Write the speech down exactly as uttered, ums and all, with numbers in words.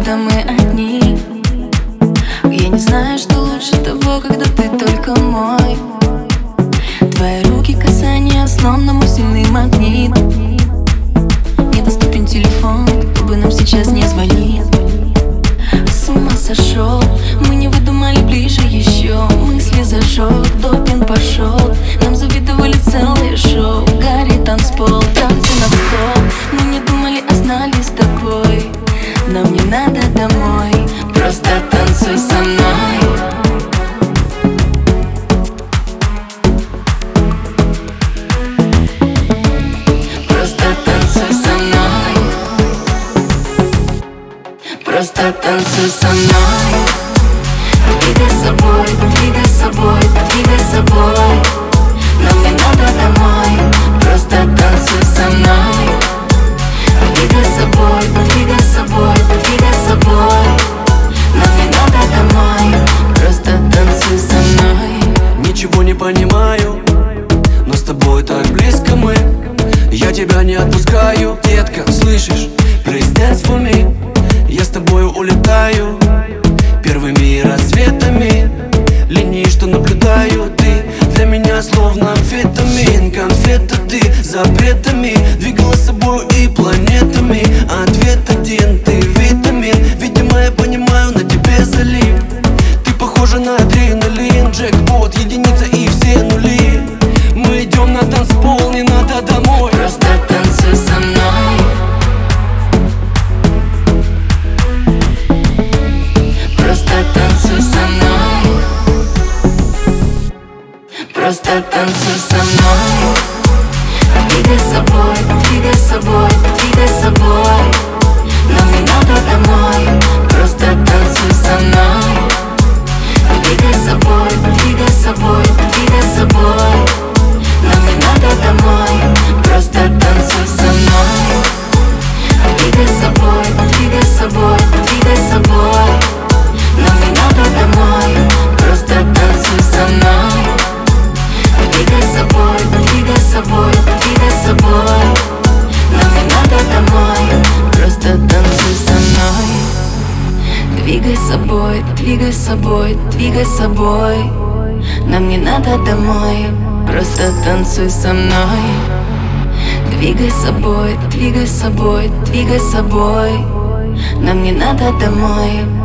когда мы одни. Я не знаю, что лучше того, когда ты только мой. Твои руки касания, словно мой сильный магнит. Недоступен телефон, кто бы нам сейчас не звонит. С ума сошел, мы не выдумали ближе еще. Мысли зажег, допинг пошел. Нам завидовали целое шоу. Горит танцпол, танцы на стол. Мы не думали, а знали с тобой. Нам не надо домой, просто танцуй со мной. Просто танцуй со мной. Просто танцуй со мной. Двигай собой, двигай собой, двигай собой. Нам не надо домой, просто танцуй со мной. Двигай собой, двигай собой, двигай собой. Нам не надо домой, просто танцуй со мной. Ничего не понимаю, но с тобой так близко мы. Я тебя не отпускаю, детка, слышишь? Please dance for me. Я с тобою улетаю первыми рассветами. Линии, что наблюдаю, ты для меня словно амфетамин. Конфета, ты запретами двигала собой и планетами. Ответ один, ты витамин. Видимо, я понимаю, на тебе залип. Ты похожа на адреналин. Джекпот, единица и все нули. Мы идем на танцпол, не надо домой. Просто танцуй со мной. Просто танцуй со мной. Просто танцуй со мной. Двигай собой, двигай собой, двигай собой. Нам не надо домой, просто танцуй со мной. Двигай собой, двигай собой, двигай собой. Нам не надо домой, просто танцуй со мной. Двигай собой, двигай собой, двигай собой. Нам не надо домой, просто танцуй со мной. Двигай собой, двигай собой, двигай собой. Нам не надо домой, просто танцуй со мной. Двигай собой, двигай собой, двигай собой. Нам не надо домой, просто танцуй со мной. Двигай собой, двигай собой, двигай собой. Нам не надо домой.